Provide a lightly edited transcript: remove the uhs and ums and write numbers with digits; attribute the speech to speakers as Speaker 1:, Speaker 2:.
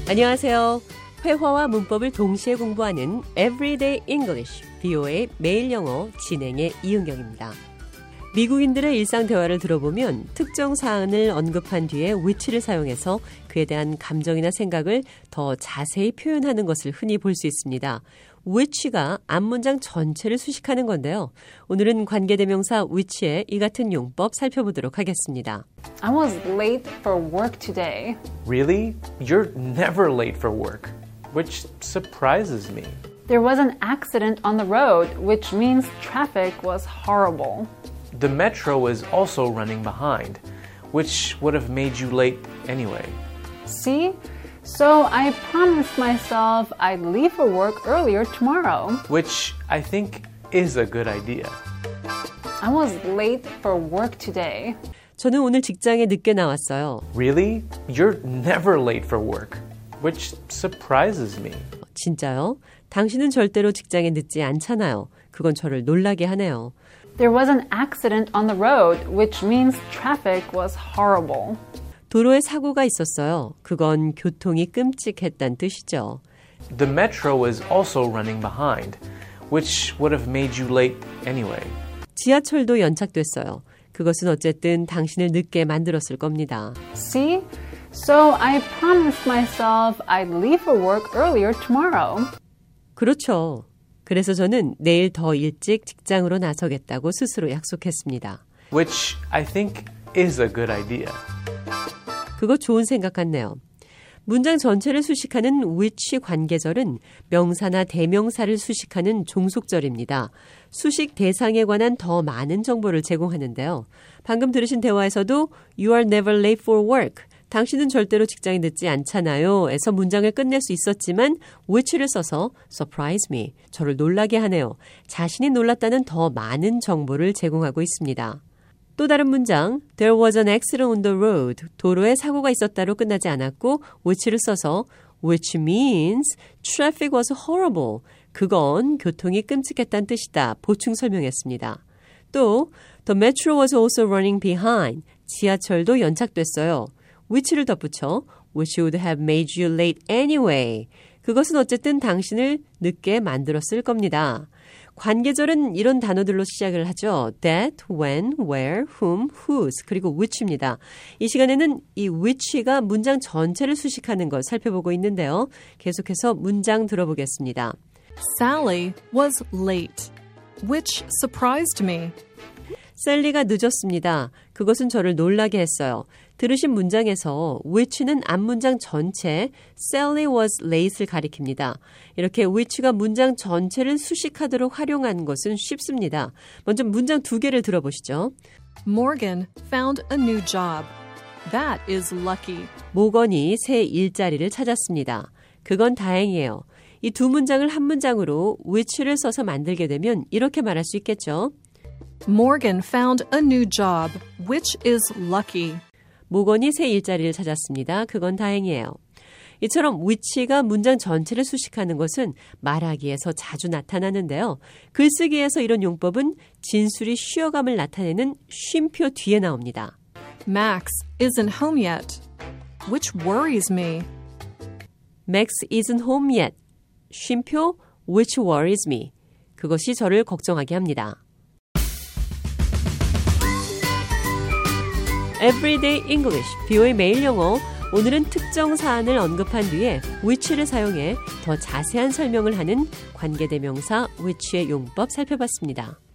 Speaker 1: 안녕하세요. 회화와 문법을 동시에 공부하는 Everyday English, VOA 매일 영어 진행의 이은경입니다. 미국인들의 일상 대화를 들어보면 특정 사안을 언급한 뒤에 which를 사용해서 그에 대한 감정이나 생각을 더 자세히 표현하는 것을 흔히 볼 수 있습니다. which가 앞문장 전체를 수식하는 건데요. 오늘은 관계대명사 which의 이 같은 용법 살펴보도록 하겠습니다.
Speaker 2: I was late for work today.
Speaker 3: Really? You're never late for work, which surprises me.
Speaker 2: There was an accident on the road, which means traffic was horrible.
Speaker 3: The metro is also running behind, which would have made you late anyway.
Speaker 2: See? So I promised myself I'd leave for work earlier tomorrow.
Speaker 3: Which I think is a good idea.
Speaker 2: I was late for work today.
Speaker 1: 저는 오늘 직장에 늦게 나왔어요.
Speaker 3: Really? You're never late for work, which surprises me.
Speaker 1: 진짜요? 당신은 절대로 직장에 늦지 않잖아요. 그건 저를 놀라게 하네요.
Speaker 2: There was an accident on the road, which means traffic was horrible.
Speaker 1: 도로에 사고가 있었어요. 그건 교통이 끔찍했단 뜻이죠.
Speaker 3: The metro is also running behind, which would have made you late anyway.
Speaker 1: 지하철도 연착됐어요. 그것은 어쨌든 당신을 늦게 만들었을 겁니다.
Speaker 2: See? So I promised myself I'd leave for work earlier tomorrow.
Speaker 1: 그렇죠. 그래서 저는 내일 더 일찍 직장으로 나서겠다고 스스로 약속했습니다.
Speaker 3: Which I think is a good idea.
Speaker 1: 그거 좋은 생각 같네요. 문장 전체를 수식하는 which 관계절은 명사나 대명사를 수식하는 종속절입니다. 수식 대상에 관한 더 많은 정보를 제공하는데요. 방금 들으신 대화에서도 You are never late for work. 당신은 절대로 직장에 늦지 않잖아요. 에서 문장을 끝낼 수 있었지만 which를 써서 surprise me. 저를 놀라게 하네요. 자신이 놀랐다는 더 많은 정보를 제공하고 있습니다. 또 다른 문장 There was an accident on the road. 도로에 사고가 있었다로 끝나지 않았고 which를 써서 which means traffic was horrible. 그건 교통이 끔찍했다는 뜻이다. 보충 설명했습니다. 또 The metro was also running behind. 지하철도 연착됐어요. which를 덧붙여 which would have made you late anyway. 그것은 어쨌든 당신을 늦게 만들었을 겁니다. 관계절은 이런 단어들로 시작을 하죠. That, when, where, whom, whose, 그리고 which입니다. 이 시간에는 이 which가 문장 전체를 수식하는 것 살펴보고 있는데요. 계속해서 문장 들어보겠습니다.
Speaker 4: Sally was late, which surprised me.
Speaker 1: 셀리가 늦었습니다. 그것은 저를 놀라게 했어요. 들으신 문장에서 which는 앞문장 전체 Sally was late를 가리킵니다. 이렇게 which가 문장 전체를 수식하도록 활용한 것은 쉽습니다. 먼저 문장 두 개를 들어보시죠.
Speaker 4: Morgan found a new job. That is lucky.
Speaker 1: 모건이 새 일자리를 찾았습니다. 그건 다행이에요. 이 두 문장을 한 문장으로 which를 써서 만들게 되면 이렇게 말할 수 있겠죠.
Speaker 4: Morgan found a new job, which is lucky.
Speaker 1: 모건이 새 일자리를 찾았습니다. 그건 다행이에요. 이처럼 which가 문장 전체를 수식하는 것은 말하기에서 자주 나타나는데요. 글쓰기에서 이런 용법은 진술이 쉬어감을 나타내는 쉼표 뒤에 나옵니다.
Speaker 4: Max isn't home yet, which worries me.
Speaker 1: Max isn't home yet. 쉼표 which worries me. 그것이 저를 걱정하게 합니다. Everyday English, VOA 매일 영어. 오늘은 특정 사안을 언급한 뒤에 which를 사용해 더 자세한 설명을 하는 관계대명사 which의 용법 살펴봤습니다.